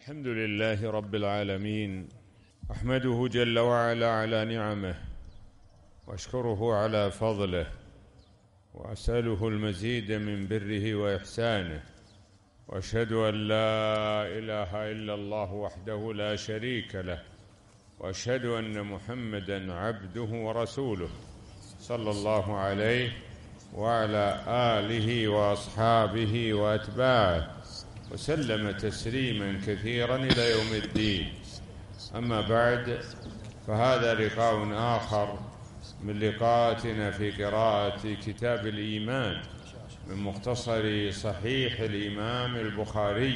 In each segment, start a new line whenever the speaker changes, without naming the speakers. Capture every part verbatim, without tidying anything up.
الحمد لله رب العالمين، أحمده جل وعلا على نعمه، وأشكره على فضله، وأسأله المزيد من بره وإحسانه، وأشهد أن لا إله إلا الله وحده لا شريك له، وأشهد أن محمدًا عبده ورسوله صلى الله عليه وعلى آله وأصحابه وأتباعه وسلم تسليما كثيرا إلى يوم الدين. أما بعد، فهذا لقاء آخر من لقاءاتنا في قراءة كتاب الإيمان من مختصر صحيح الإمام البخاري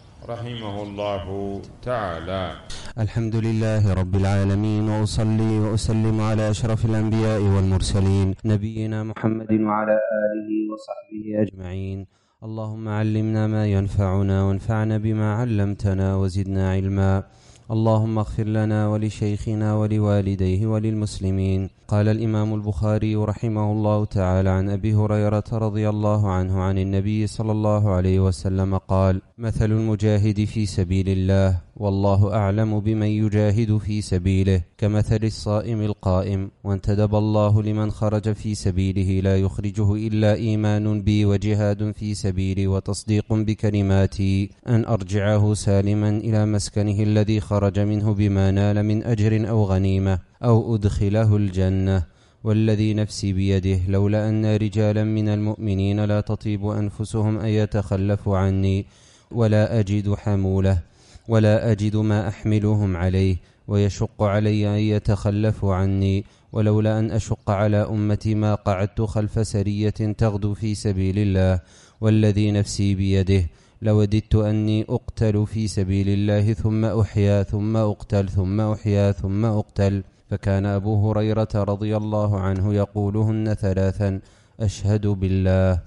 رحمه الله تعالى.
الحمد لله رب العالمين، وأصلي وأسلم على أشرف الأنبياء والمرسلين نبينا محمد وعلى آله وصحبه أجمعين. اللهم علمنا ما ينفعنا وانفعنا بما علمتنا وزدنا علما. اللهم اغفر لنا ولشيخنا ولوالديه وللمسلمين. قال الإمام البخاري رحمه الله تعالى عن أبي هريرة رضي الله عنه عن النبي صلى الله عليه وسلم قال: مثل المجاهد في سبيل الله والله أعلم بمن يجاهد في سبيله كمثل الصائم القائم، وانتدب الله لمن خرج في سبيله لا يخرجه إلا إيمان بي وجهاد في سبيلي وتصديق بكلماتي أن أرجعه سالما إلى مسكنه الذي خرج منه بما نال من أجر أو غنيمة أو أدخله الجنة. والذي نفسي بيده لولا أن رجالا من المؤمنين لا تطيب أنفسهم أن يتخلفوا عني ولا أجد حمولة ولا أجد ما أحملهم عليه ويشق علي أن يتخلفوا عني، ولولا أن أشق على أمتي ما قعدت خلف سرية تغدو في سبيل الله. والذي نفسي بيده لوددت أني أقتل في سبيل الله ثم أحيا ثم أقتل ثم أحيا ثم أقتل. فكان أبو هريرة رضي الله عنه يقولهن ثلاثا: أشهد بالله.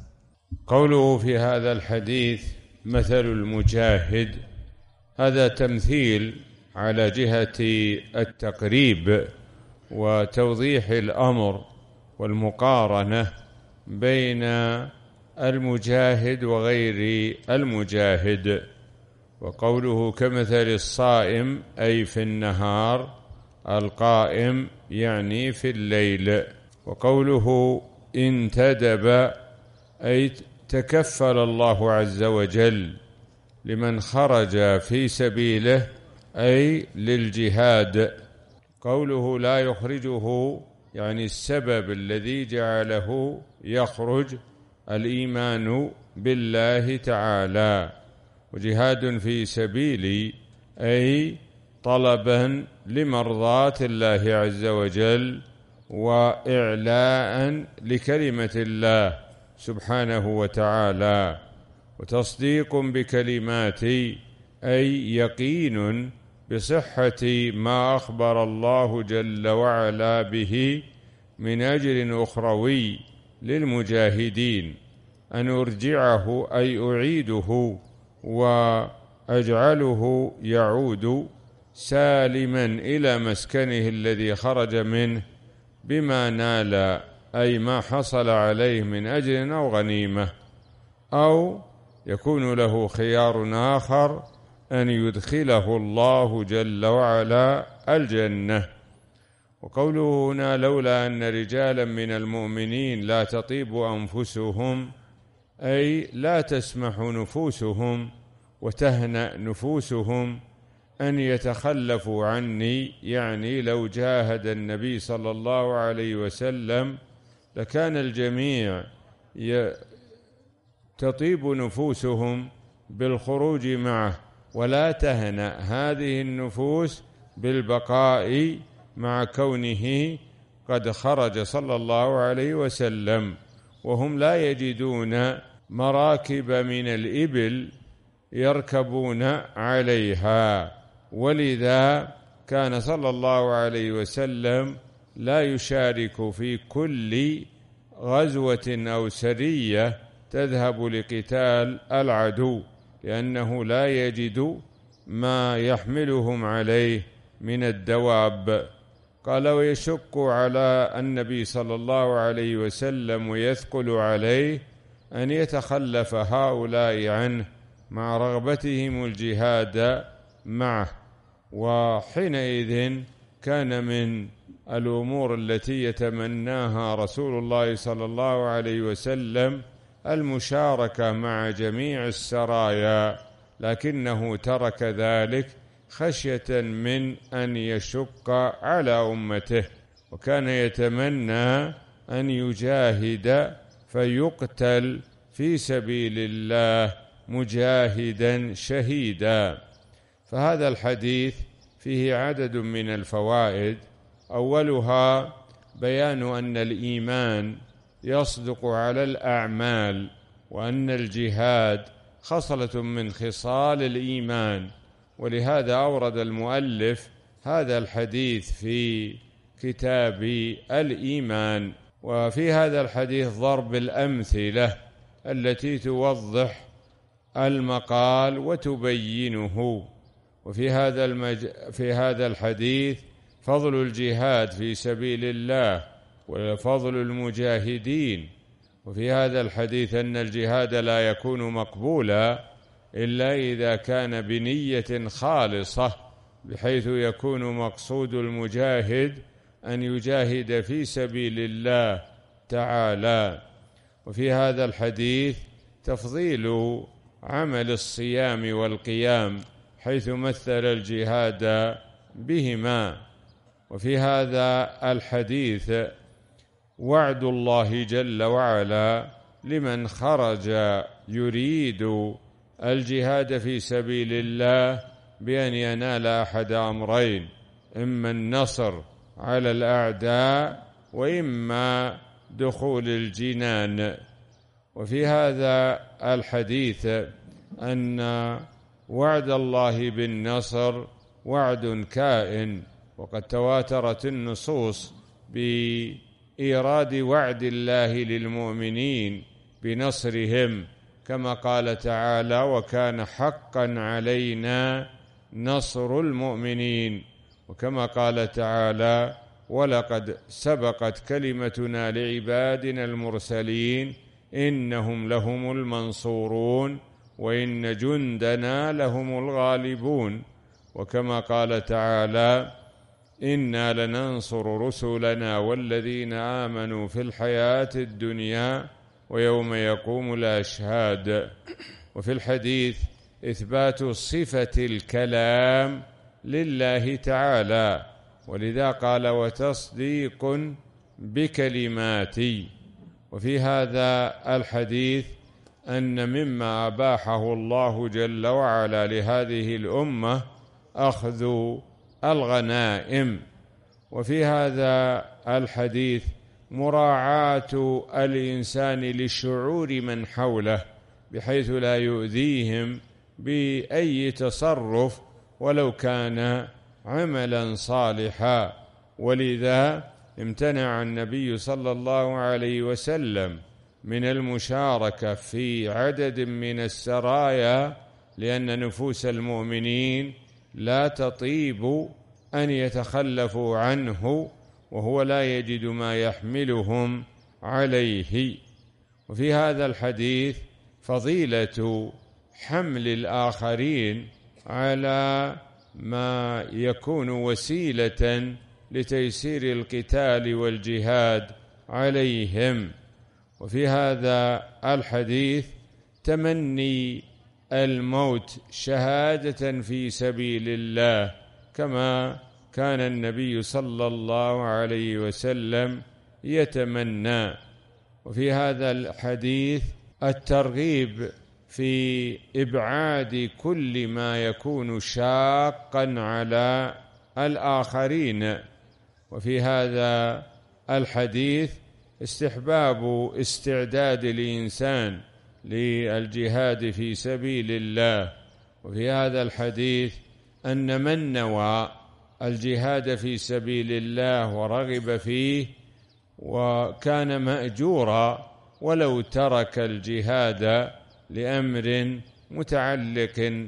قوله في هذا الحديث مثل المجاهد، هذا تمثيل على جهة التقريب وتوضيح الأمر والمقارنة بين المجاهد وغير المجاهد. وقوله كمثل الصائم أي في النهار، القائم يعني في الليل. وقوله انتدب أي تكفل الله عز وجل لمن خرج في سبيله أي للجهاد. قوله لا يخرجه يعني السبب الذي جعله يخرج الإيمان بالله تعالى، وجهاد في سبيلي أي طلبا لمرضاة الله عز وجل وإعلاء لكلمة الله سبحانه وتعالى، وتصديق بكلماتي أي يقين بصحة ما أخبر الله جل وعلا به من أجر أخروي للمجاهدين، أن أرجعه أي أعيده وأجعله يعود سالما إلى مسكنه الذي خرج منه بما نال أي ما حصل عليه من أجر أو غنيمة، أو يكون له خيار آخر أن يدخله الله جل وعلا الجنة. وقوله هنا لولا أن رجالا من المؤمنين لا تطيب أنفسهم أي لا تسمح نفوسهم وتهنأ نفوسهم أن يتخلفوا عني، يعني لو جاهد النبي صلى الله عليه وسلم لكان الجميع تطيب نفوسهم بالخروج معه، ولا تهنأ هذه النفوس بالبقاء مع كونه قد خرج صلى الله عليه وسلم، وهم لا يجدون مراكب من الإبل يركبون عليها. ولذا كان صلى الله عليه وسلم لا يشارك في كل غزوة أو سرية تذهب لقتال العدو، لأنه لا يجد ما يحملهم عليه من الدواب. قال: ويشق على النبي صلى الله عليه وسلم ويثقل عليه أن يتخلف هؤلاء عنه مع رغبتهم الجهاد معه. وحينئذ كان من الأمور التي يتمناها رسول الله صلى الله عليه وسلم المشاركة مع جميع السرايا، لكنه ترك ذلك خشية من أن يشق على أمته، وكان يتمنى أن يجاهد فيقتل في سبيل الله مجاهدا شهيدا. فهذا الحديث فيه عدد من الفوائد، أولها بيان أن الإيمان يصدق على الأعمال، وأن الجهاد خصلة من خصال الإيمان، ولهذا أورد المؤلف هذا الحديث في كتاب الإيمان. وفي هذا الحديث ضرب الأمثلة التي توضح المقال وتبينه. وفي هذا المج... في هذا الحديث فضل الجهاد في سبيل الله وفضل المجاهدين. وفي هذا الحديث أن الجهاد لا يكون مقبولا إلا إذا كان بنية خالصة، بحيث يكون مقصود المجاهد أن يجاهد في سبيل الله تعالى. وفي هذا الحديث تفضيل عمل الصيام والقيام، حيث مثل الجهاد بهما. وفي هذا الحديث وعد الله جل وعلا لمن خرج يريد الجهاد في سبيل الله بأن ينال أحد أمرين: إما النصر على الأعداء، وإما دخول الجنان. وفي هذا الحديث أن وعد الله بالنصر وعد كائن، وقد تواترت النصوص بإيراد وعد الله للمؤمنين بنصرهم، كما قال تعالى: وكان حقا علينا نصر المؤمنين. وكما قال تعالى: ولقد سبقت كلمتنا لعبادنا المرسلين إنهم لهم المنصورون وإن جندنا لهم الغالبون. وكما قال تعالى: إنا لننصر رسلنا والذين آمنوا في الحياة الدنيا ويوم يقوم الأشهاد. وفي الحديث إثبات صفة الكلام لله تعالى، ولذا قال: وتصديق بكلماتي. وفي هذا الحديث أن مما أباحه الله جل وعلا لهذه الأمة أخذ الغنائم. وفي هذا الحديث مراعاة الإنسان لشعور من حوله، بحيث لا يؤذيهم بأي تصرف ولو كان عملا صالحا. ولذا امتنع النبي صلى الله عليه وسلم من المشاركة في عدد من السرايا، لأن نفوس المؤمنين لا تطيب أن يتخلفوا عنه وهو لا يجد ما يحملهم عليه. وفي هذا الحديث فضيلة حمل الآخرين على ما يكون وسيلة لتيسير القتال والجهاد عليهم. وفي هذا الحديث تمني الموت شهادة في سبيل الله، كما كان النبي صلى الله عليه وسلم يتمنى. وفي هذا الحديث الترغيب في إبعاد كل ما يكون شاقا على الآخرين. وفي هذا الحديث استحباب استعداد الإنسان للجهاد في سبيل الله. وفي هذا الحديث أن من نوى الجهاد في سبيل الله ورغب فيه وكان مأجورا ولو ترك الجهاد لأمر متعلق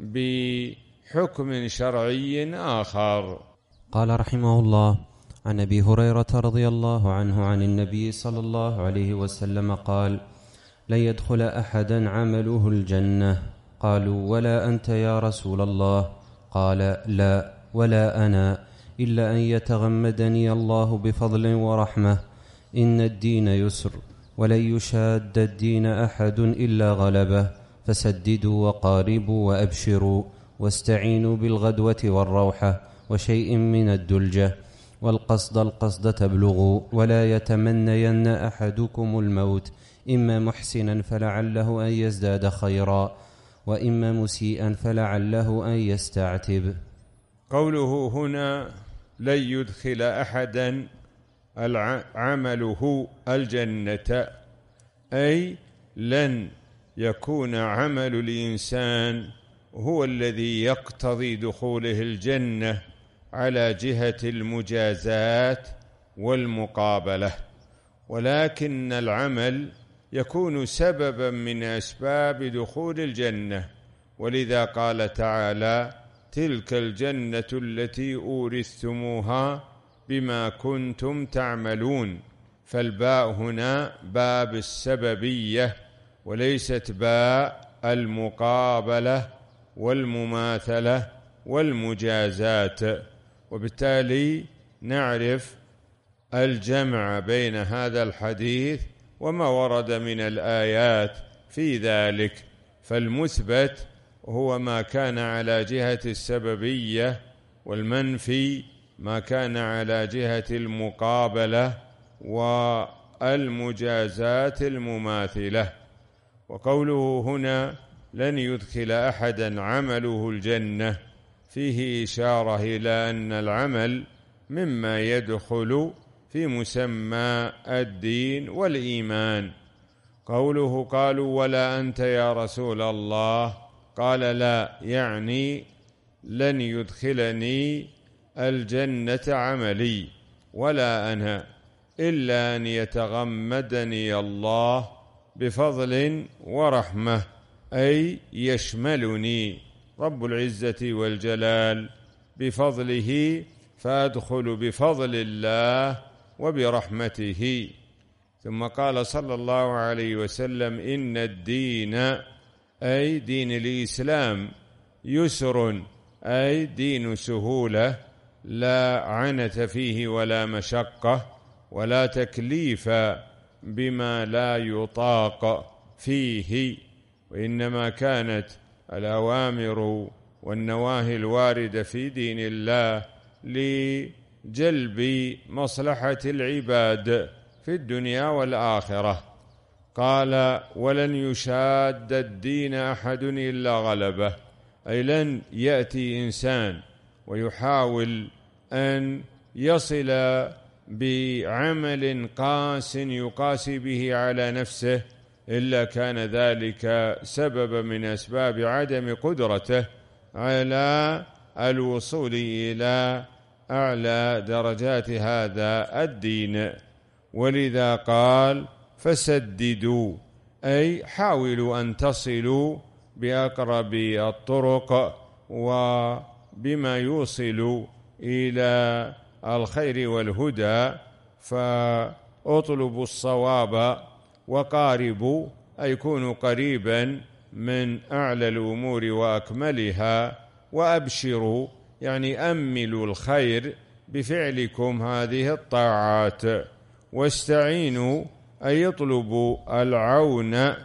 بحكم شرعي آخر.
قال رحمه الله: عن أبي هريرة رضي الله عنه عن النبي صلى الله عليه وسلم قال: لن يدخل أحدا عمله الجنة. قالوا: ولا أنت يا رسول الله؟ قال: لا ولا أنا، إلا أن يتغمدني الله بفضل ورحمة. إن الدين يسر، ولن يشاد الدين أحد إلا غلبه، فسددوا وقاربوا وأبشروا، واستعينوا بالغدوة والروحة وشيء من الدلجة، والقصد القصد تبلغوا، ولا يتمنين أحدكم الموت، إما محسنا فلعله أن يزداد خيرا، وإما مسيئا فلعله أن يستعتب.
قوله هنا: لن يدخل أحدا عمله الجنة، أي لن يكون عمل الإنسان هو الذي يقتضي دخوله الجنة على جهة المجازات والمقابلة، ولكن العمل يكون سببا من أسباب دخول الجنة. ولذا قال تعالى: تلك الجنة التي أورثتموها بما كنتم تعملون. فالباء هنا باب السببية، وليست باء المقابلة والمماثلة والمجازات. وبالتالي نعرف الجمع بين هذا الحديث وما ورد من الآيات في ذلك. فالمثبت هو ما كان على جهة السببية، والمنفي ما كان على جهة المقابلة والمجازات المماثلة. وقوله هنا: لن يدخل أحدا عمله الجنة، فيه إشارة إلى أن العمل مما يدخل في مسمى الدين والإيمان. قوله: قالوا ولا أنت يا رسول الله، قال: لا، يعني لن يدخلني الجنة عملي ولا أنا، إلا أن يتغمدني الله بفضل ورحمة، أي يشملني رب العزة والجلال بفضله، فأدخل بفضل الله وبرحمته. ثم قال صلى الله عليه وسلم: إن الدين، أي دين الإسلام، يسر، أي دين سهولة، لا عنت فيه ولا مشقة ولا تكليف بما لا يطاق فيه، وإنما كانت الأوامر والنواهي الواردة في دين الله لجلب مصلحة العباد في الدنيا والآخرة. قال: ولن يشاد الدين أحد إلا غلبه، أي لن يأتي إنسان ويحاول أن يصل بعمل قاس يقاسي به على نفسه إلا كان ذلك سببا من أسباب عدم قدرته على الوصول إلى أعلى درجات هذا الدين. ولذا قال: فسددوا، أي حاولوا أن تصلوا بأقرب الطرق وبما يوصل إلى الخير والهدى، فاطلبوا الصواب وقاربوا، أي كونوا قريبا من أعلى الأمور وأكملها، وأبشروا، يعني أملوا الخير بفعلكم هذه الطاعات، واستعينوا، أي يطلبوا العون،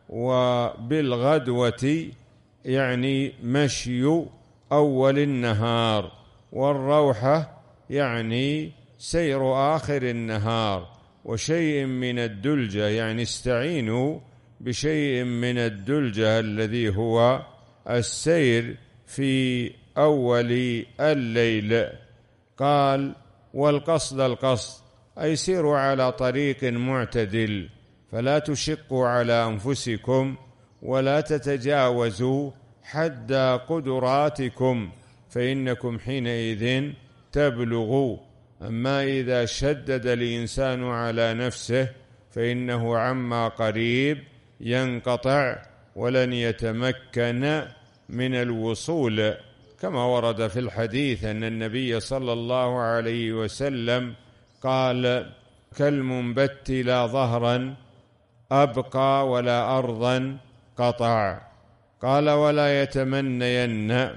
وبالغدوة يعني مشي أول النهار، والروحة يعني سير آخر النهار، وشيء من الدلجة، يعني استعينوا بشيء من الدلجة الذي هو السير في أول الليل. قال: والقصد القصد، أي سيروا على طريق معتدل، فلا تشقوا على أنفسكم ولا تتجاوزوا حد قدراتكم، فإنكم حينئذ تبلغوا. أما إذا شدد الإنسان على نفسه فإنه عما قريب ينقطع ولن يتمكن من الوصول، كما ورد في الحديث أن النبي صلى الله عليه وسلم قال: كالمنبت لا ظهرا أبقى ولا أرضا قطع. قال: ولا يتمنين،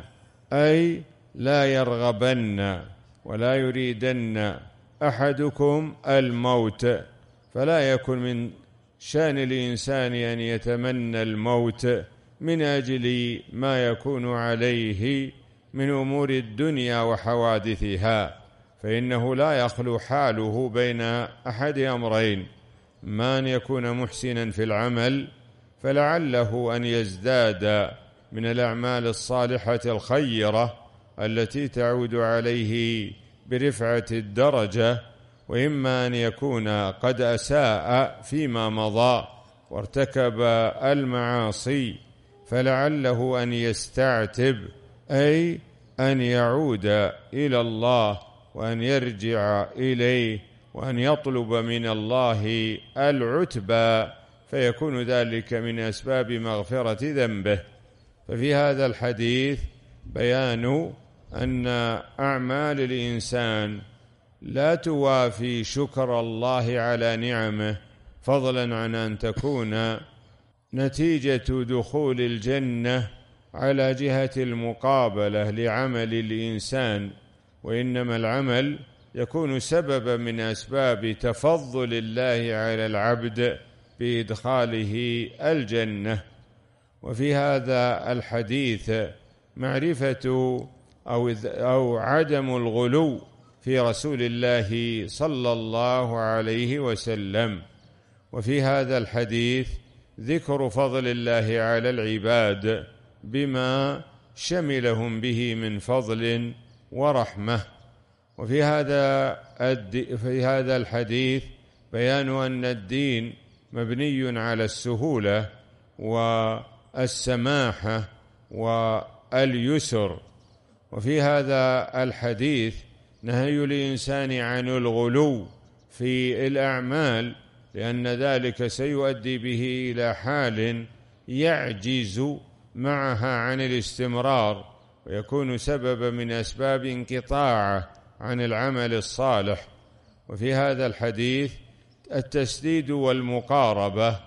أي لا يرغبن ولا يريدن أحدكم الموت، فلا يكن من شأن الإنسان أن يتمنى الموت من أجل ما يكون عليه من أمور الدنيا وحوادثها، فإنه لا يخلو حاله بين أحد أمرين: ما أن يكون محسنا في العمل فلعله أن يزداد من الأعمال الصالحة الخيرة التي تعود عليه برفعة الدرجة، وإما أن يكون قد أساء فيما مضى وارتكب المعاصي فلعله أن يستعتب، أي أن يعود إلى الله وأن يرجع إليه وأن يطلب من الله العتبى، فيكون ذلك من أسباب مغفرة ذنبه. ففي هذا الحديث بيان أن أعمال الإنسان لا توافي شكر الله على نعمه، فضلا عن أن تكون نتيجة دخول الجنة على جهة المقابلة لعمل الإنسان، وإنما العمل يكون سببا من أسباب تفضل الله على العبد بإدخاله الجنة. وفي هذا الحديث معرفة أو, أو عدم الغلو في رسول الله صلى الله عليه وسلم. وفي هذا الحديث ذكر فضل الله على العباد بما شملهم به من فضل ورحمة. وفي هذا في هذا الحديث بيان أن الدين مبني على السهولة والسماحة واليسر. وفي هذا الحديث نهي الإنسان عن الغلو في الأعمال، لأن ذلك سيؤدي به إلى حال يعجز معها عن الاستمرار، ويكون سببا من أسباب انقطاعه عن العمل الصالح. وفي هذا الحديث التسديد والمقاربة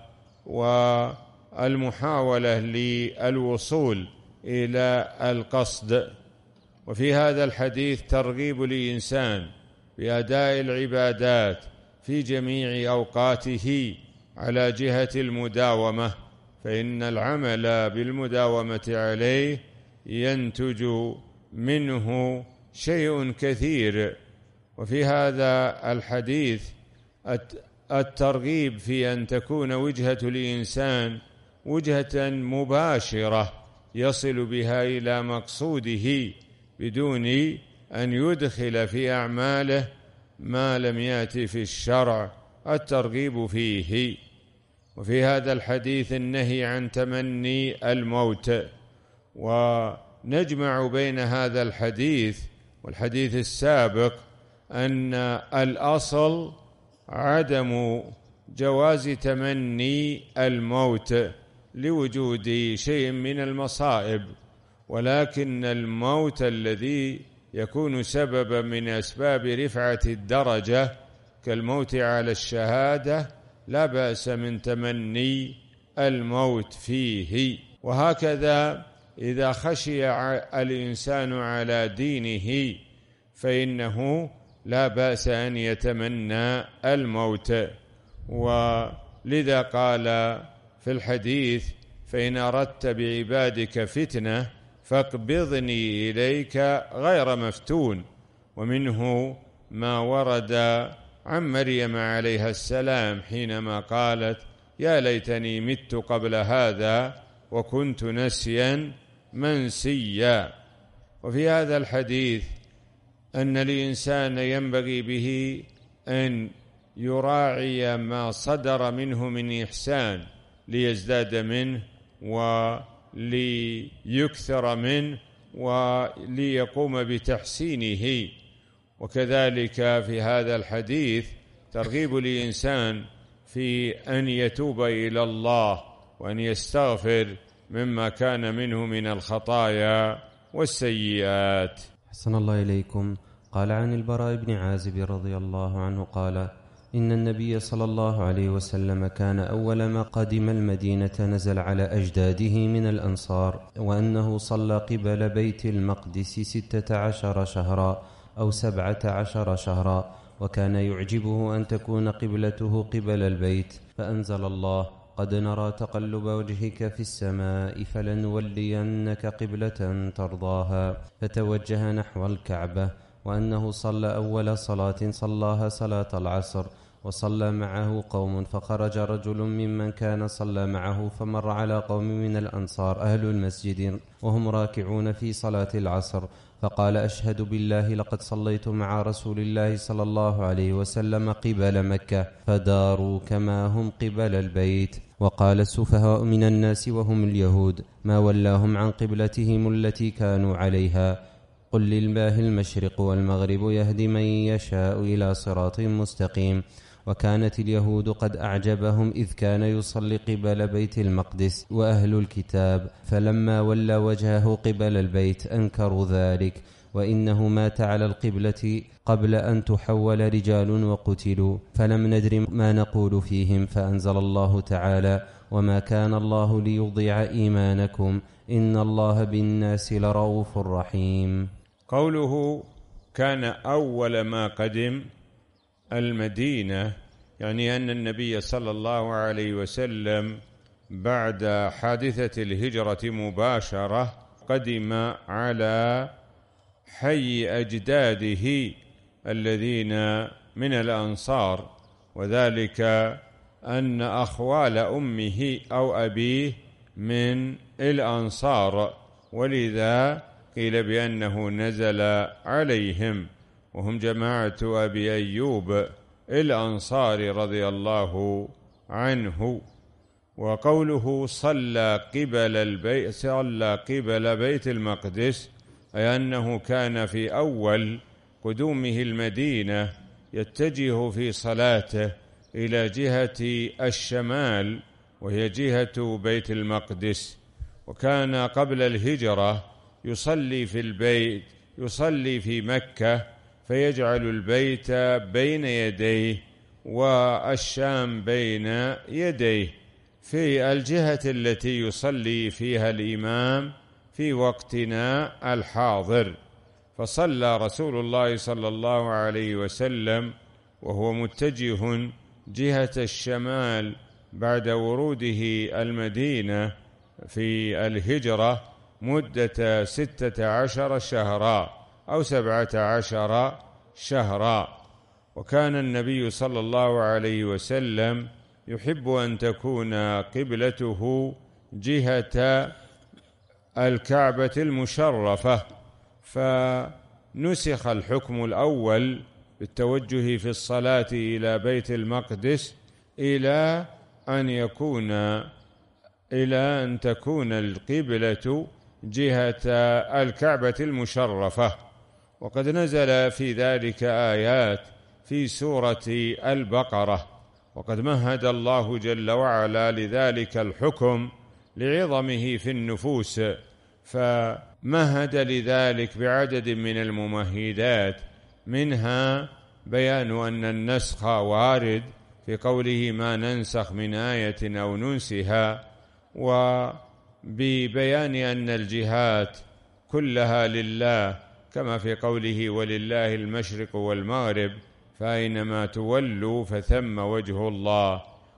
والمحاولة للوصول إلى القصد. وفي هذا الحديث ترغيب الإنسان بأداء العبادات في جميع أوقاته على جهة المداومة، فإن العمل بالمداومة عليه ينتج منه شيء كثير. وفي هذا الحديث الترغيب في أن تكون وجهة الإنسان وجهة مباشرة يصل بها إلى مقصوده بدون أن يدخل في أعماله ما لم يأتي في الشرع الترغيب فيه. وفي هذا الحديث النهي عن تمني الموت. ونجمع بين هذا الحديث والحديث السابق أن الأصل عدم جواز تمني الموت لوجود شيء من المصائب، ولكن الموت الذي يكون سببا من أسباب رفعة الدرجة كالموت على الشهادة لا بأس من تمني الموت فيه. وهكذا إذا خشي الإنسان على دينه فإنه لا بأس أن يتمنى الموت. ولذا قال في الحديث: فإن أردت بعبادك فتنة فاقبضني إليك غير مفتون. ومنه ما ورد عن مريم عليها السلام حينما قالت: يا ليتني مت قبل هذا وكنت نسيا منسيا. وفي هذا الحديث أن الإنسان ينبغي به أن يراعي ما صدر منه من إحسان ليزداد منه وليكثر منه وليقوم بتحسينه. وكذلك في هذا الحديث ترغيب الإنسان في أن يتوب إلى الله وأن يستغفر مما كان منه من الخطايا والسيئات.
أحسن الله إليكم. قال عن البراء بن عازب رضي الله عنه قال: إن النبي صلى الله عليه وسلم كان أول ما قدم المدينة نزل على أجداده من الأنصار، وأنه صلى قبل بيت المقدس ستة عشر شهرا أو سبعة عشر شهرا، وكان يعجبه أن تكون قبلته قبل البيت، فأنزل الله: قد نرى تقلب وجهك في السماء فلنولينك قبلة ترضاها، فتوجه نحو الكعبة. وأنه صلى أول صلاة صلاها صلاة العصر، وصلى معه قوم، فخرج رجل ممن كان صلى معه فمر على قوم من الأنصار أهل المسجد وهم راكعون في صلاة العصر، فقال: أشهد بالله لقد صليت مع رسول الله صلى الله عليه وسلم قبل مكة، فداروا كما هم قبل البيت. وقال: السفهاء من الناس وهم اليهود ما ولاهم عن قبلتهم التي كانوا عليها، قل لله المشرق والمغرب يهدي من يشاء إلى صراط مستقيم. وكانت اليهود قد أعجبهم إذ كان يصلي قبل بيت المقدس وأهل الكتاب، فلما ولى وجهه قبل البيت أنكروا ذلك، وإنه مات على القبلة قبل أن تحول رجال وقتلوا، فلم ندر ما نقول فيهم، فأنزل الله تعالى: وما كان الله ليضيع إيمانكم إن الله بالناس لرؤوف رحيم.
قوله كان أول ما قدم المدينة يعني أن النبي صلى الله عليه وسلم بعد حادثة الهجرة مباشرة قدم على حي أجداده الذين من الأنصار، وذلك أن أخوال أمه أو أبيه من الأنصار، ولذا قيل بأنه نزل عليهم، وهم جماعة أبي أيوب الأنصاري رضي الله عنه. وقوله صلى قبل البيت صلى قبل بيت المقدس أي أنه كان في أول قدومه المدينة يتجه في صلاته إلى جهة الشمال وهي جهة بيت المقدس، وكان قبل الهجرة يصلي في البيت يصلي في مكة فيجعل البيت بين يديه والشام بين يديه في الجهة التي يصلي فيها الإمام في وقتنا الحاضر. فصلى رسول الله صلى الله عليه وسلم وهو متجه جهة الشمال بعد وروده المدينة في الهجرة مدة ستة عشر شهرا أو سبعة عشر شهرا. وكان النبي صلى الله عليه وسلم يحب أن تكون قبلته جهة الكعبة المشرفة، فنسخ الحكم الأول بالتوجه في الصلاة إلى بيت المقدس إلى أن يكون إلى أن تكون القبلة جهة الكعبة المشرفة. وقد نزل في ذلك آيات في سورة البقرة، وقد مهد الله جل وعلا لذلك الحكم لعظمه في النفوس، فمهد لذلك بعدد من الممهدات، منها بيان أن النسخ وارد في قوله ما ننسخ من آية أو ننسها، وببيان أن الجهات كلها لله كما في قوله ولله المشرق والمغرب فأينما تولوا فثم وجه الله،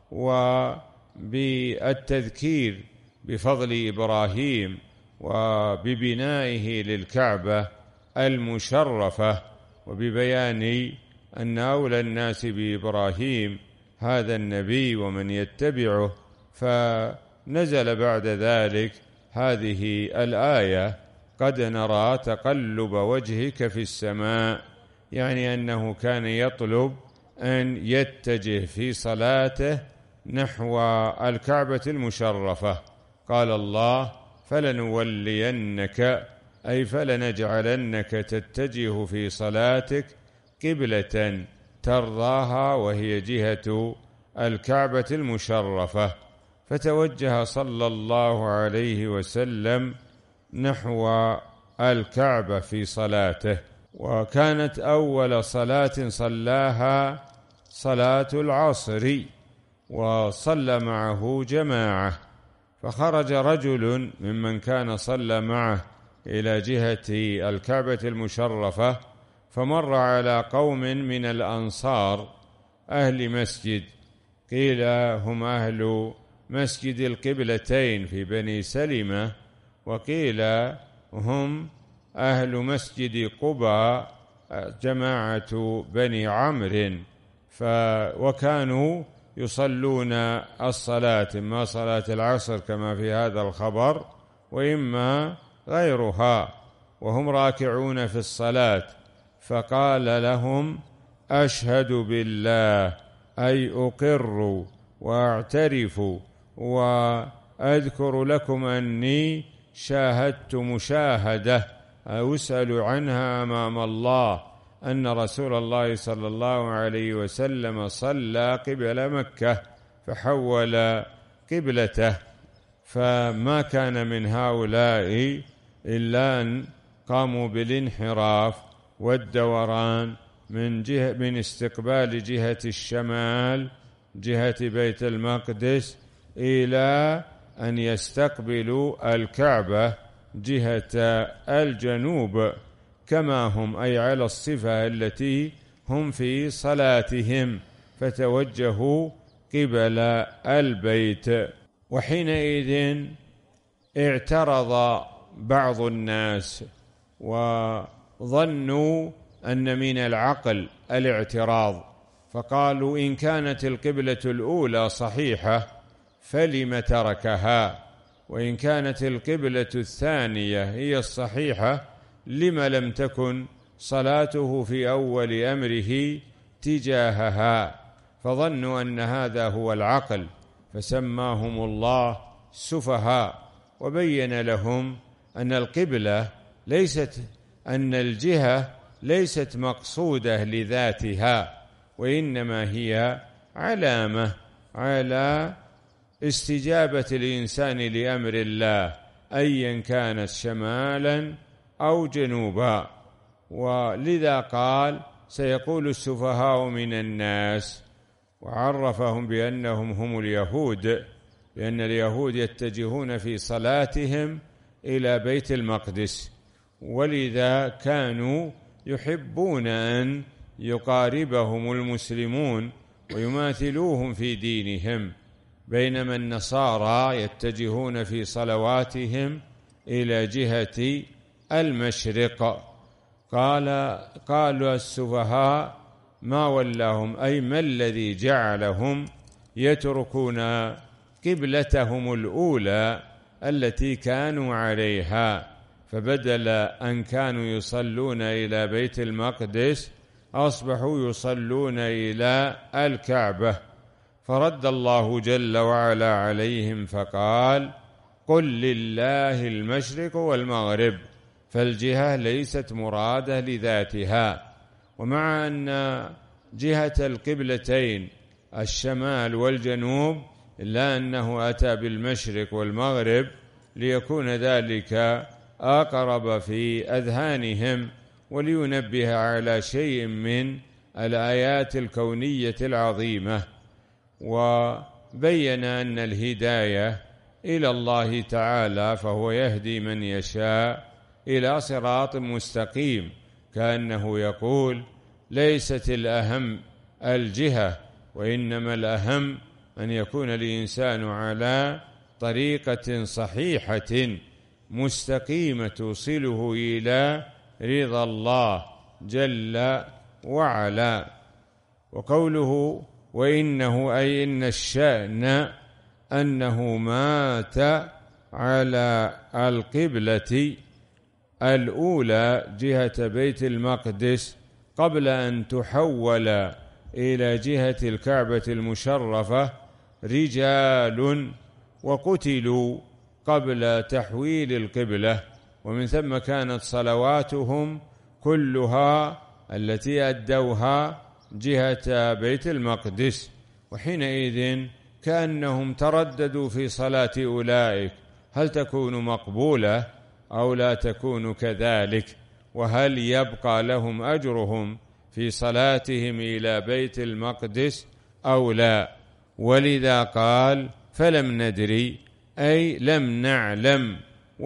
وبالتذكير بفضل إبراهيم وببنائه للكعبة المشرفة، وببيان أن أولى الناس بإبراهيم هذا النبي ومن يتبعه، فنزل بعد ذلك هذه الآية قد نرى تقلب وجهك في السماء، يعني أنه كان يطلب أن يتجه في صلاته نحو الكعبة المشرفة. قال الله فلنولينك أي فلنجعلنك تتجه في صلاتك قبلة ترضاها وهي جهة الكعبة المشرفة. فتوجه صلى الله عليه وسلم نحو الكعبة في صلاته، وكانت أول صلاة صلاها صلاة العصر وصلى معه جماعة، فخرج رجل ممن كان صلى معه إلى جهة الكعبة المشرفة، فمر على قوم من الأنصار أهل مسجد، قيل هم أهل مسجد القبلتين في بني سلمة، وقيل هم أهل مسجد قباء جماعة بني عمرو، وكانوا يصلون الصلاة، إما صلاة العصر كما في هذا الخبر وإما غيرها، وهم راكعون في الصلاة، فقال لهم: أشهد بالله، أي أقر وأعترف وأذكر لكم أني شاهدت مشاهدة أسأل عنها أمام الله، أن رسول الله صلى الله عليه وسلم صلى قبل مكة فحول قبلته، فما كان من هؤلاء إلا أن قاموا بالانحراف والدوران من جهة من استقبال جهة الشمال جهة بيت المقدس إلى أن يستقبلوا الكعبة جهة الجنوب كما هم، أي على الصفة التي هم في صلاتهم، فتوجهوا قبل البيت. وحينئذ اعترض بعض الناس وظنوا أن من العقل الاعتراض، فقالوا: إن كانت القبلة الأولى صحيحة فلم تركها، وإن كانت القبلة الثانية هي الصحيحة لم لم تكن صلاته في أول أمره تجاهها؟ فظنوا أن هذا هو العقل، فسماهم الله سفهاء، وبين لهم أن القبلة ليست أن الجهة ليست مقصودة لذاتها، وإنما هي علامة على استجابة الإنسان لأمر الله أيا كانت شمالا أو جنوبا. ولذا قال: سيقول السفهاء من الناس، وعرفهم بأنهم هم اليهود، لأن اليهود يتجهون في صلاتهم إلى بيت المقدس، ولذا كانوا يحبون أن يقاربهم المسلمون ويماثلوهم في دينهم، بينما النصارى يتجهون في صلواتهم إلى جهة المشرق. قال قالوا السفهاء: ما ولاهم، أي ما الذي جعلهم يتركون قبلتهم الأولى التي كانوا عليها، فبدل أن كانوا يصلون إلى بيت المقدس أصبحوا يصلون إلى الكعبة. فرد الله جل وعلا عليهم فقال: قل لله المشرق والمغرب، فالجهة ليست مرادة لذاتها. ومع أن جهة القبلتين الشمال والجنوب، إلا أنه أتى بالمشرق والمغرب ليكون ذلك أقرب في أذهانهم، ولينبه على شيء من الآيات الكونية العظيمة. وبين أن الهداية إلى الله تعالى، فهو يهدي من يشاء إلى صراط مستقيم، كأنه يقول: ليست الأهم الجهة، وإنما الأهم أن يكون الإنسان على طريقة صحيحة مستقيمة توصله إلى رضا الله جل وعلا. وقوله وإنه، أي إن الشأن أنه مات على القبلة الأولى جهة بيت المقدس قبل أن تحول إلى جهة الكعبة المشرفة رجال، وقتلوا قبل تحويل القبلة، ومن ثم كانت صلواتهم كلها التي أدوها جهة بيت المقدس. وحينئذ كأنهم ترددوا في صلاة أولئك، هل تكون مقبولة أو لا تكون كذلك، وهل يبقى لهم أجرهم في صلاتهم إلى بيت المقدس أو لا. ولذا قال فلم ندري، أي لم نعلم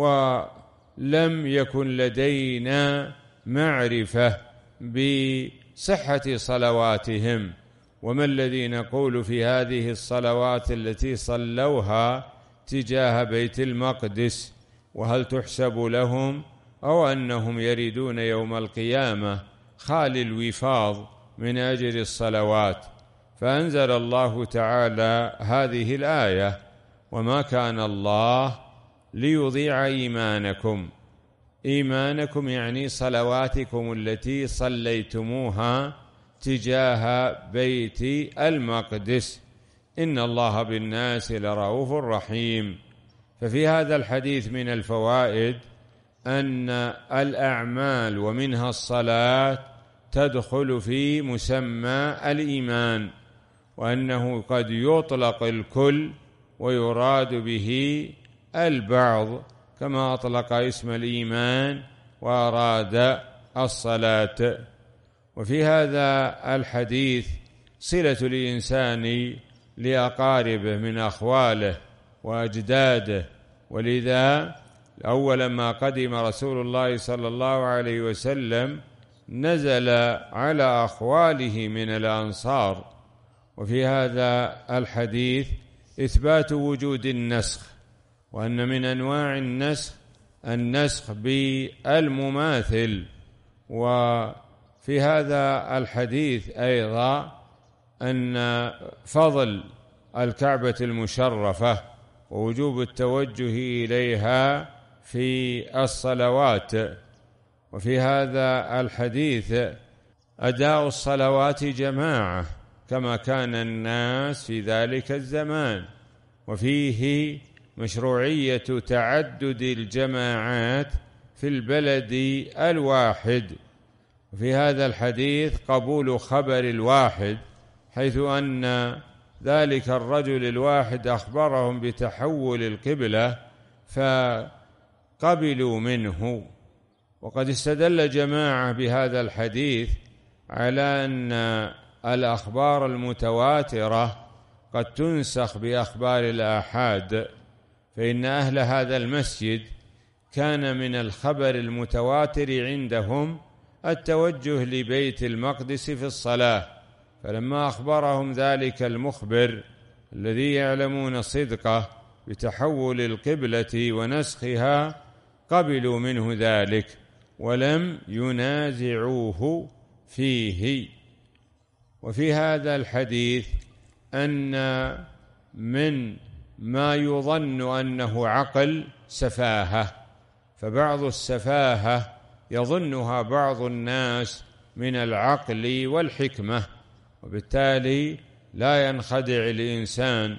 ولم يكن لدينا معرفة بصحة صلواتهم. وما الذي نقول في هذه الصلوات التي صلوها تجاه بيت المقدس؟ وهل تحسب لهم أو أنهم يردون يوم القيامة خالي الوفاض من أجل الصلوات؟ فأنزل الله تعالى هذه الآية: وما كان الله ليضيع إيمانكم. إيمانكم يعني صلواتكم التي صليتموها تجاه بيت المقدس، إن الله بالناس لرؤوف رحيم. ففي هذا الحديث من الفوائد أن الأعمال ومنها الصلاة تدخل في مسمى الإيمان، وأنه قد يطلق الكل ويراد به البعض، كما أطلق اسم الإيمان وأراد الصلاة. وفي هذا الحديث صلة الإنسان لأقاربه من أخواله وأجداده، ولذا أول ما قدم رسول الله صلى الله عليه وسلم نزل على أخواله من الأنصار. وفي هذا الحديث إثبات وجود النسخ، وأن من أنواع النسخ النسخ بالمماثل. وفي هذا الحديث أيضا أن فضل الكعبة المشرفة ووجوب التوجه إليها في الصلوات. وفي هذا الحديث أداء الصلوات جماعة كما كان الناس في ذلك الزمان، وفيه مشروعية تعدد الجماعات في البلد الواحد. وفي هذا الحديث قبول خبر الواحد، حيث أن ذلك الرجل الواحد أخبرهم بتحول القبلة فقبلوا منه. وقد استدل جماعة بهذا الحديث على أن الأخبار المتواترة قد تنسخ بأخبار الآحاد، فإن أهل هذا المسجد كان من الخبر المتواتر عندهم التوجه لبيت المقدس في الصلاة، فلما أخبرهم ذلك المخبر الذي يعلمون صدقه بتحول القبلة ونسخها قبلوا منه ذلك ولم ينازعوه فيه. وفي هذا الحديث أن من ما يظن أنه عقل سفاهة، فبعض السفاهة يظنها بعض الناس من العقل والحكمة، وبالتالي لا ينخدع الإنسان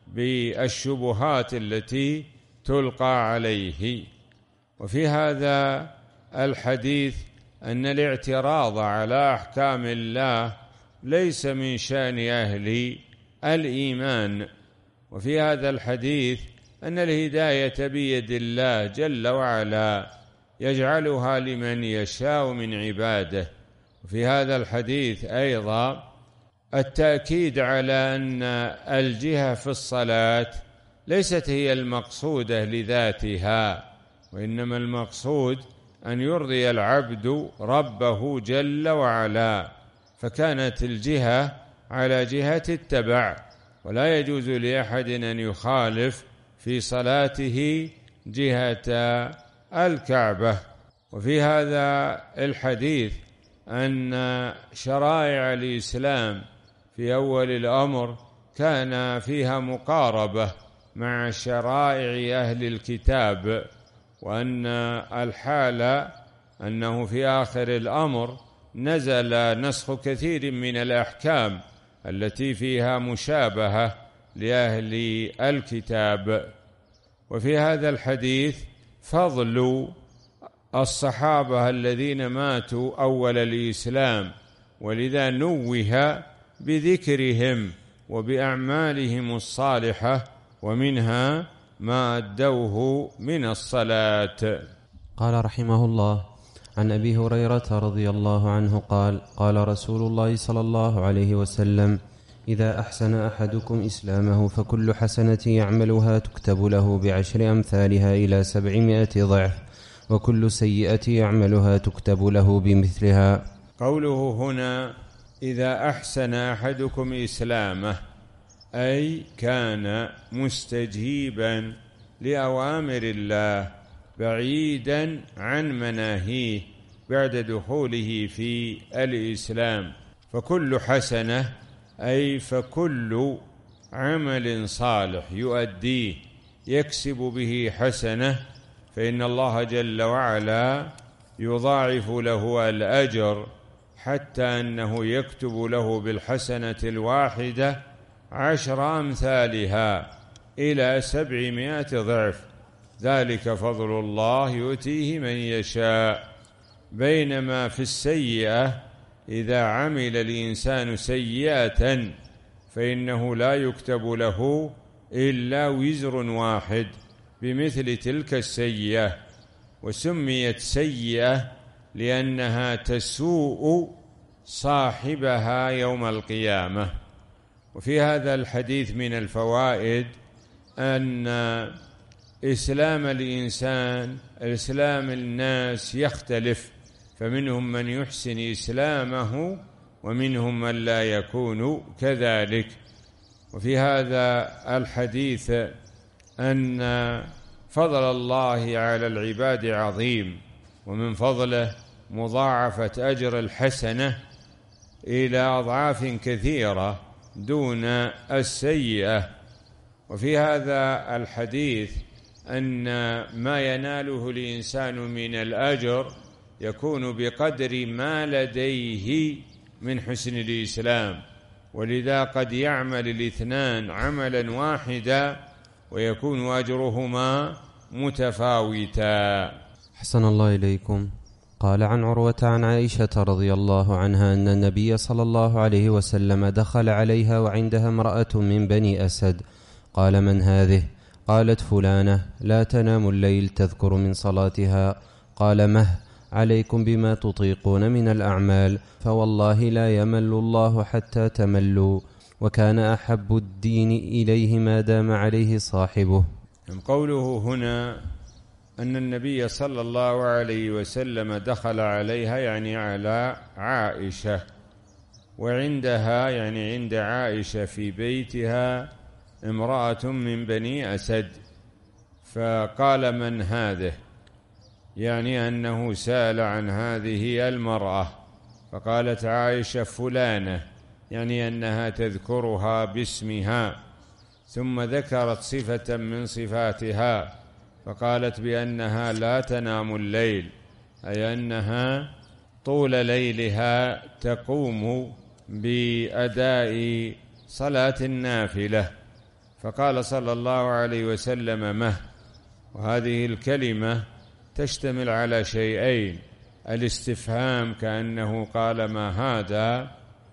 بالشبهات التي تلقى عليه. وفي هذا الحديث أن الاعتراض على أحكام الله ليس من شأن أهل الإيمان. وفي هذا الحديث أن الهداية بيد الله جل وعلا يجعلها لمن يشاء من عباده. وفي هذا الحديث أيضا التأكيد على أن الجهة في الصلاة ليست هي المقصودة لذاتها، وإنما المقصود أن يرضي العبد ربه جل وعلا، فكانت الجهة على جهة التبع، ولا يجوز لأحد أن يخالف في صلاته جهة الكعبة. وفي هذا الحديث أن شرائع الإسلام في أول الأمر كان فيها مقاربة مع شرائع أهل الكتاب، وأن الحال أنه في آخر الأمر نزل نسخ كثير من الأحكام التي فيها مشابهة لأهل الكتاب. وفي هذا الحديث فضل الصحابة الذين ماتوا أول الإسلام، ولذا نوه بذكرهم وبأعمالهم الصالحة، ومنها ما أدوه من الصلاة.
قال رحمه الله: عن أبي هريرة رضي الله عنه قال قال رسول الله صلى الله عليه وسلم: إذا أحسن أحدكم إسلامه فكل حسنة يعملها تكتب له بعشر أمثالها إلى سبعمائة ضعف، وكل سيئة يعملها تكتب له بمثلها.
قوله هنا إذا أحسن أحدكم إسلامه، أي كان مستجيبا لأوامر الله بعيدا عن مناهيه بعد دخوله في الإسلام. فكل حسنة أي فكل عمل صالح يؤديه يكسب به حسنة، فإن الله جل وعلا يضاعف له الأجر، حتى أنه يكتب له بالحسنة الواحدة عشر أمثالها إلى سبعمائة ضعف، ذلك فضل الله يؤتيه من يشاء. بينما في السيئة إذا عمل الإنسان سيئة فإنه لا يكتب له إلا وزر واحد بمثل تلك السيئة، وسميت سيئة لأنها تسوء صاحبها يوم القيامة. وفي هذا الحديث من الفوائد أن إسلام الإنسان إسلام الناس يختلف، فمنهم من يحسن إسلامه ومنهم من لا يكون كذلك. وفي هذا الحديث أن فضل الله على العباد عظيم، ومن فضله مضاعفة أجر الحسنة إلى أضعاف كثيرة دون السيئة. وفي هذا الحديث أن ما يناله الإنسان من الأجر يكون بقدر ما لديه من حسن الإسلام، ولذا قد يعمل الاثنان عملا واحدا ويكون أجرهما متفاوتا.
حسن الله إليكم. قال عن عروة عن عائشة رضي الله عنها أن النبي صلى الله عليه وسلم دخل عليها وعندها امرأة من بني أسد، قال: من هذه؟ قالت: فلانة لا تنام الليل تذكر من صلاتها. قال: مه عليكم بما تطيقون من الأعمال، فوالله لا يمل الله حتى تملوا، وكان أحب الدين إليه ما دام عليه صاحبه.
قوله هنا أن النبي صلى الله عليه وسلم دخل عليها يعني على عائشة، وعندها يعني عند عائشة في بيتها امرأة من بني أسد، فقال: من هذه؟ يعني أنه سأل عن هذه المرأة، فقالت عائشة: فلانة، يعني أنها تذكرها باسمها، ثم ذكرت صفة من صفاتها فقالت بأنها لا تنام الليل، أي أنها طول ليلها تقوم بأداء صلاة النافلة. فقال صلى الله عليه وسلم: مه. وهذه الكلمة تشتمل على شيئين: الاستفهام كأنه قال ما هذا،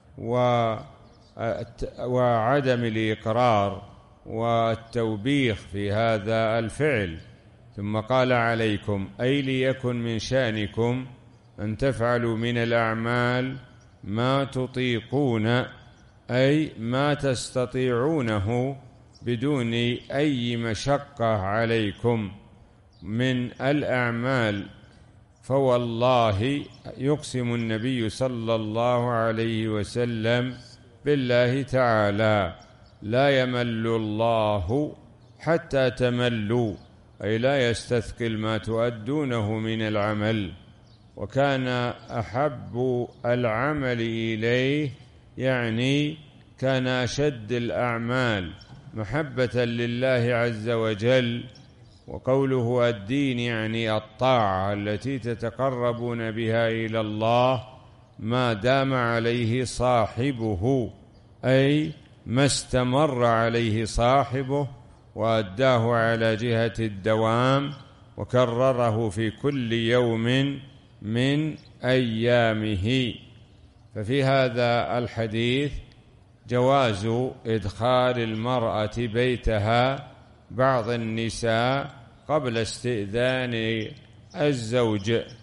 وعدم الإقرار والتوبيخ في هذا الفعل. ثم قال: عليكم، أي ليكن من شأنكم أن تفعلوا من الأعمال ما تطيقون، أي ما تستطيعونه بدون أي مشقة عليكم من الأعمال. فوالله يقسم النبي صلى الله عليه وسلم بالله تعالى: لا يمل الله حتى تملوا، أي لا يستثقل ما تؤدونه من العمل. وكان أحب العمل إليه يعني كان أشد الأعمال محبة لله عز وجل. وقوله الدين يعني الطاعة التي تتقربون بها إلى الله ما دام عليه صاحبه، أي ما استمر عليه صاحبه وأداه على جهة الدوام وكرره في كل يوم من أيامه. ففي هذا الحديث جواز إدخال المرأة بيتها بعض النساء قبل استئذان الزوج،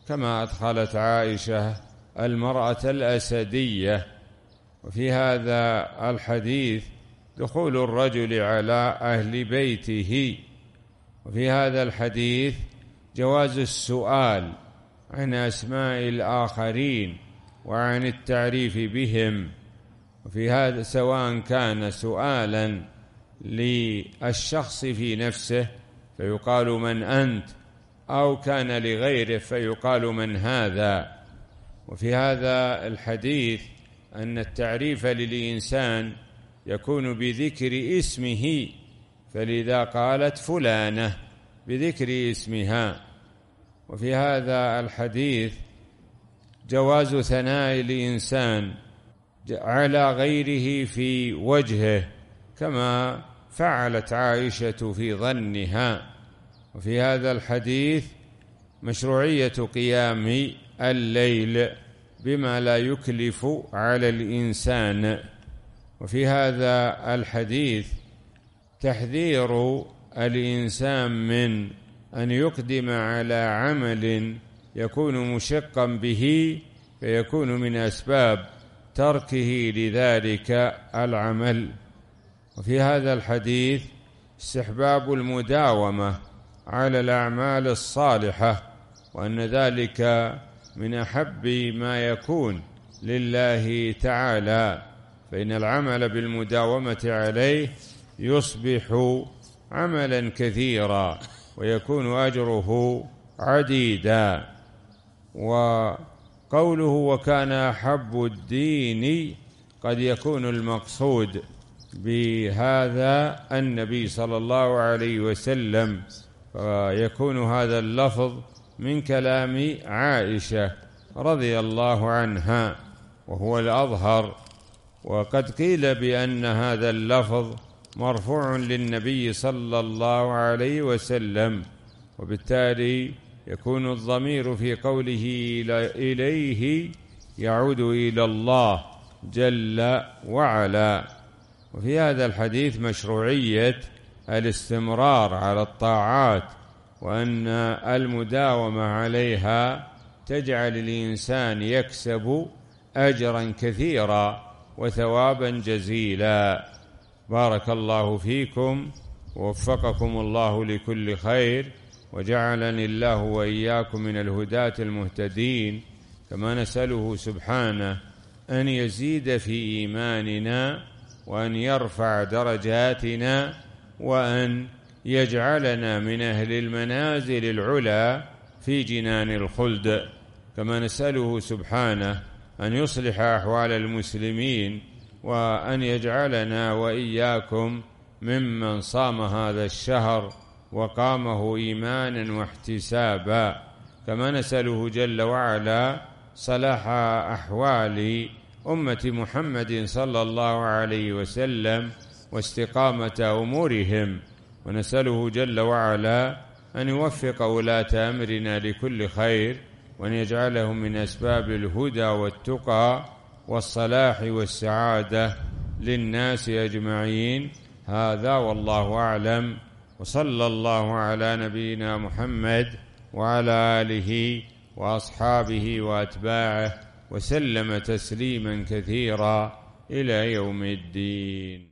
كما أدخلت عائشة المرأة الأسدية. وفي هذا الحديث دخول الرجل على أهل بيته. وفي هذا الحديث جواز السؤال عن أسماء الآخرين وعن التعريف بهم، وفي هذا سواء كان سؤالا للشخص في نفسه فيقال من أنت، أو كان لغيره فيقال من هذا. وفي هذا الحديث أن التعريف للإنسان يكون بذكر اسمه، فلذا قالت فلانة بذكر اسمها. وفي هذا الحديث جواز ثناء الإنسان على غيره في وجهه كما فعلت عائشة في ظنها. وفي هذا الحديث مشروعية قيام الليل بما لا يكلف على الإنسان. وفي هذا الحديث تحذير الإنسان من أن يقدم على عمل يكون مشقا به فيكون من أسباب تركه لذلك العمل. وفي هذا الحديث استحباب المداومة على الأعمال الصالحة، وأن ذلك من أحب ما يكون لله تعالى، فإن العمل بالمداومة عليه يصبح عملا كثيرا ويكون أجره عديدا. وقوله وكان أحب الدين قد يكون المقصود بهذا النبي صلى الله عليه وسلم، فيكون هذا اللفظ من كلام عائشة رضي الله عنها وهو الأظهر. وقد قيل بأن هذا اللفظ مرفوع للنبي صلى الله عليه وسلم، وبالتالي يكون الضمير في قوله إليه يعود إلى الله جل وعلا. وفي هذا الحديث مشروعية الاستمرار على الطاعات، وأن المداومة عليها تجعل الإنسان يكسب أجرا كثيرا وثوابا جزيلا. بارك الله فيكم ووفقكم الله لكل خير، وجعلني الله وإياكم من الهداة المهتدين. كما نسأله سبحانه أن يزيد في إيماننا، وأن يرفع درجاتنا، وأن يجعلنا من أهل المنازل العلى في جنان الخلد. كما نسأله سبحانه أن يصلح أحوال المسلمين، وأن يجعلنا وإياكم ممن صام هذا الشهر وقامه إيمانا واحتسابا. كما نسأله جل وعلا صلاح أحوال أمة محمد صلى الله عليه وسلم واستقامة أمورهم، ونسأله جل وعلا أن يوفق ولاة أمرنا لكل خير، وأن يجعلهم من أسباب الهدى والتقى والصلاح والسعادة للناس أجمعين. هذا والله أعلم، وصلى الله على نبينا محمد وعلى آله وأصحابه وأتباعه وسلم تسليما كثيرا إلى يوم الدين.